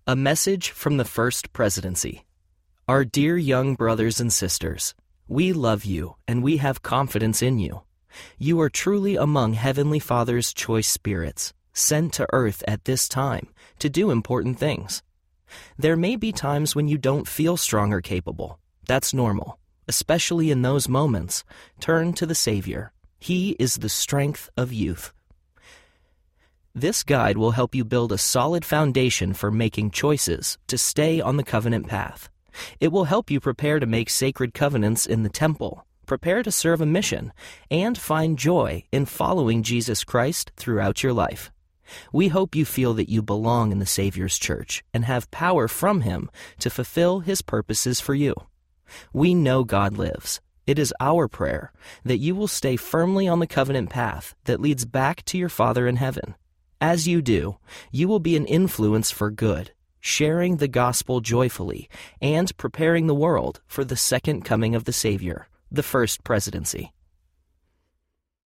A message from the First Presidency. Our dear young brothers and sisters, we love you and we have confidence in you. You are truly among Heavenly Father's choice spirits, sent to earth at this time to do important things. There may be times when you don't feel strong or capable. That's normal. Especially in those moments, turn to the Savior. He is the strength of youth. This guide will help you build a solid foundation for making choices to stay on the covenant path. It will help you prepare to make sacred covenants in the temple, prepare to serve a mission, and find joy in following Jesus Christ throughout your life. We hope you feel that you belong in the Savior's church and have power from Him to fulfill His purposes for you. We know God lives. It is our prayer that you will stay firmly on the covenant path that leads back to your Father in heaven. As you do, you will be an influence for good, sharing the gospel joyfully and preparing the world for the second coming of the Savior, the First Presidency.